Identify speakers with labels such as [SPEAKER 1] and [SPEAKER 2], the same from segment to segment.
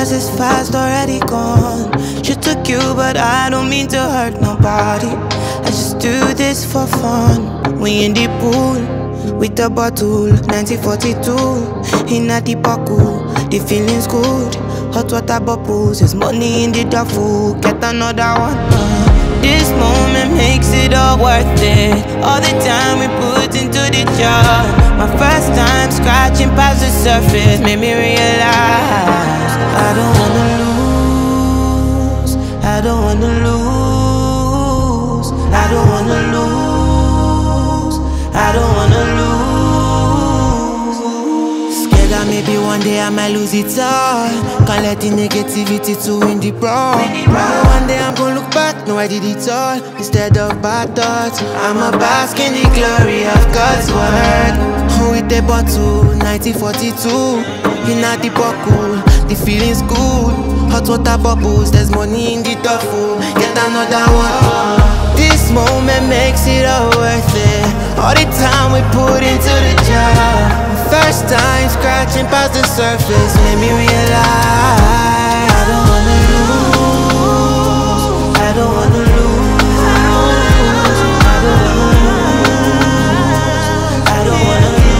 [SPEAKER 1] hours is fast already gone. She took you, but I don't mean to hurt nobody. I just do this for fun. We in the pool with the bottle, 1942 in a deep pool. The feeling's good, hot water bubbles. There's money in the duffel, get another one. This moment makes it all worth it. All the time we put into the jar. My first time scratching past the surface made me realize I don't wanna lose, I don't wanna lose, I don't wanna lose, I don't wanna lose. Scared that maybe one day I might lose it all. Can't let the negativity to win the brawl. One day I'm gonna look back, no I did it all. Instead of bad thoughts, I'ma bask in the glory of God's word. With the bottle, 1942 in a deep pool, the feeling's good, hot water bubbles. There's money in the duffel, get another one. This moment makes it all worth it. All the time we put into the jar. First time scratching past the surface made me realize I don't wanna lose, I don't wanna lose, I don't wanna lose, I don't wanna lose.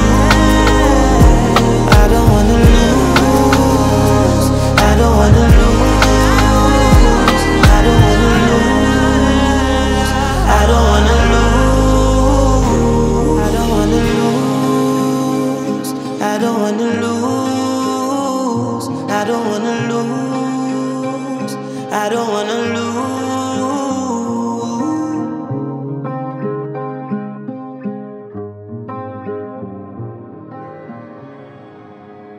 [SPEAKER 1] I don't wanna lose, I don't wanna lose, I don't wanna lose.